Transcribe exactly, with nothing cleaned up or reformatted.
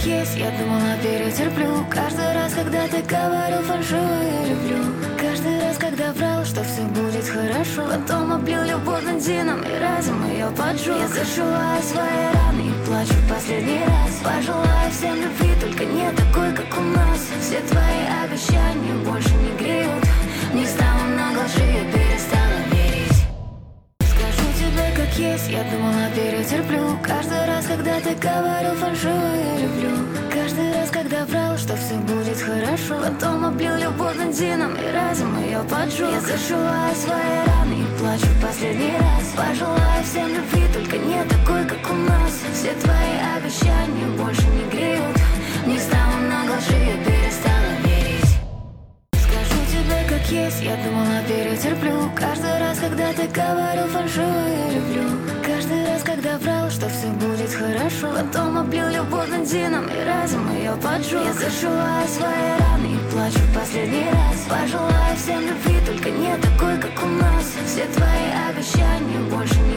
есть, я думала, перетерплю. Каждый раз, когда ты говорил фальшиво, я люблю. Каждый раз, когда врал, что все будет хорошо. Потом облил любовь бензином и разом ее поджег. Я зашиваю свои раны и плачу в последний раз. Пожелаю всем любви, только не такой, как у нас. Все твои обещания больше не греют. Не стало много лжи, я перестала верить. Скажу тебе, как есть, я думала, перетерплю. Каждый раз, когда ты говорил фальшиво, я люблю. Каждый раз, когда врал, что все будет хорошо. Потом облил любовь бензином и разом ее поджег. Я зашиваю свои раны и плачу в последний раз. Пожелаю всем любви, только не такой, как у нас. Все твои обещания больше не греют. Не стало много лжи, я перестала верить. Скажу тебе, как есть, я думала, перетерплю. Каждый раз, когда ты говорил фальшиво, я люблю. Каждый раз, когда врал, что все будет хорошо. Потом облил любовь бензином и разом ее поджег. Я зашиваю свои раны и плачу в последний раз. Пожелаю всем любви, только не такой, как у нас. Все твои обещания больше не